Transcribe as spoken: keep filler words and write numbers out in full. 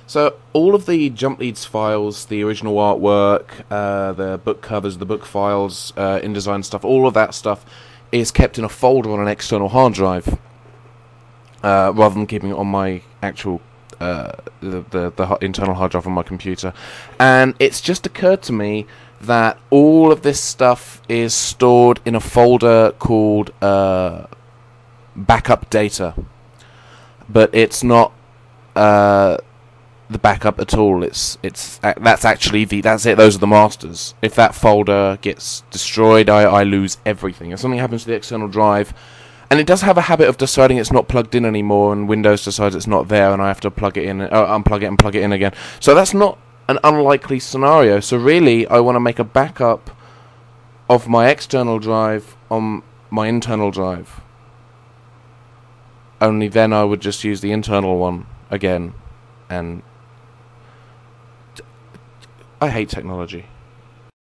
So all of the Jump Leads files, the original artwork, uh, the book covers, the book files, uh, InDesign stuff, all of that stuff is kept in a folder on an external hard drive, uh, rather than keeping it on my actual uh, the, the the internal hard drive on my computer. And it's just occurred to me that all of this stuff is stored in a folder called uh, backup data, but it's not uh, the backup at all. It's it's uh, that's actually the that's it. Those are the masters. If that folder gets destroyed, I, I lose everything. If something happens to the external drive, and it does have a habit of deciding it's not plugged in anymore, and Windows decides it's not there, and I have to plug it in, uh, unplug it, and plug it in again. So that's not an unlikely scenario. So really, I want to make a backup of my external drive on my internal drive. Only then I would just use the internal one again, and I hate technology.